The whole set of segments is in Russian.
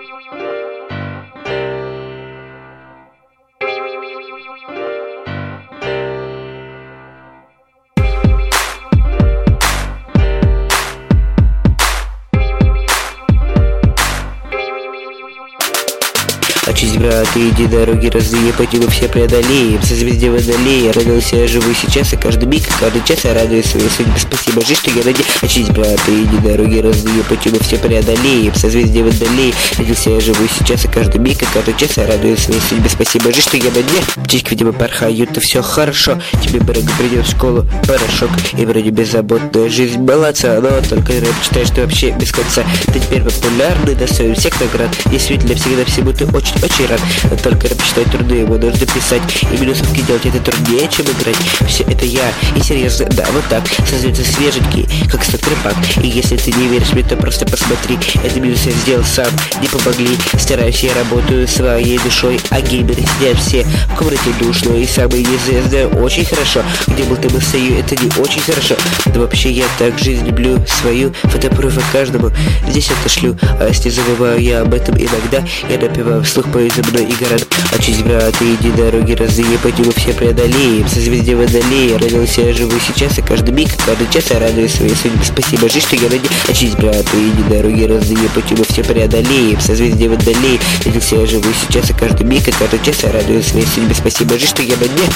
Очись, брат, и иди дороги разные, пойти мы все преодолеем. Созвездие водолея, родился я живу сейчас, и каждый миг, каждый час я радуюсь своей судьбе. Спасибо, жизнь, что я ради. Очись, брат, и иди дороги разные, пойти мы все преодолеем. Созвездие водолея, родился я живу сейчас, и каждый миг, и каждый час я радуюсь своей судьбе. Спасибо, жизнь, что я на дне. Птички, видимо, порхают, и все хорошо. Тебе, брат, придет в школу порошок, и вроде беззаботная жизнь молодца, но только рэп читаешь ты вообще без конца. Ты теперь популярный, достоин всех наград. Действительно, всегда всему ты очень рад. Но только рэп читать трудно, его нужно писать. И минусовки делать это труднее, чем играть. Все это я, и серьезно, да, вот так. Создается свеженький, как статрепак. И если ты не веришь мне, то просто посмотри. Это минус я сделал сам, не помогли. Стараюсь, я работаю своей душой, а геймеры сидят все в комнате душной. И самые неизвестные очень хорошо. Где был ты бы стою, это не очень хорошо. Да вообще я так жизнь люблю свою. Фотопруфы каждому здесь отошлю. А если забываю я об этом иногда, я напеваю вслух, пою за мной и город. Очись, брат, и иди дороги разные, пойти мы все преодолеем. Созвездие водолея, родился я живу сейчас, и каждый миг, каждый час я радуюсь своей судьбе. Спасибо, жизнь, что я ради. Очись, брат, и иди дороги разные, пойти мы все преодолеем. Созвездие водолея, родился я живу сейчас, и каждый миг, и каждый час я радуюсь своей судьбе. Спасибо, жизнь, что я на дне.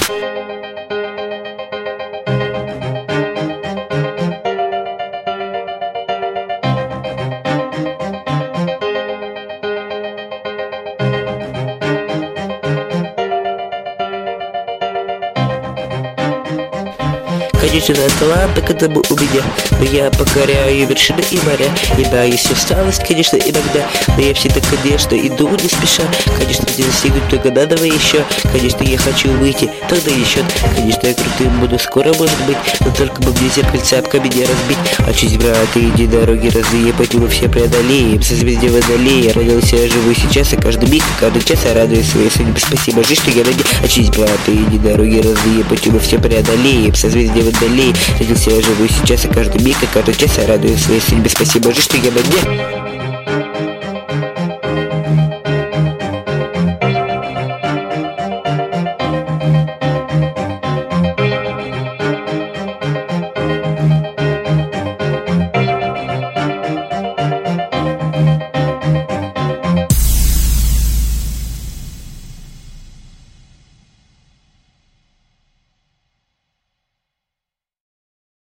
Конечно, таланты к этому у меня, но я покоряю вершины и моря. Ибо есть усталость, конечно, иногда, но я всегда, конечно, иду не спеша. Конечно, где достигнуть только надо еще. Конечно, я хочу выйти, тогда еще. Конечно, я крутым буду скоро, может быть, но только бы мне зеркальце об камень разбить. Очись, брат, и иди дороги разные, пойти мы все преодолеем. Созвездие водолея, родился я живу сейчас, и каждый миг, каждый час я радуюсь своей судьбе. Спасибо, жизнь, что я ради. Очись, брат, и иди дороги разные, пойти мы все преодолеем. Созвездие водолея, родился я живу сейчас, и каждый миг, и каждый час я радуюсь своей судьбе. Спасибо, жизнь, что я на дне.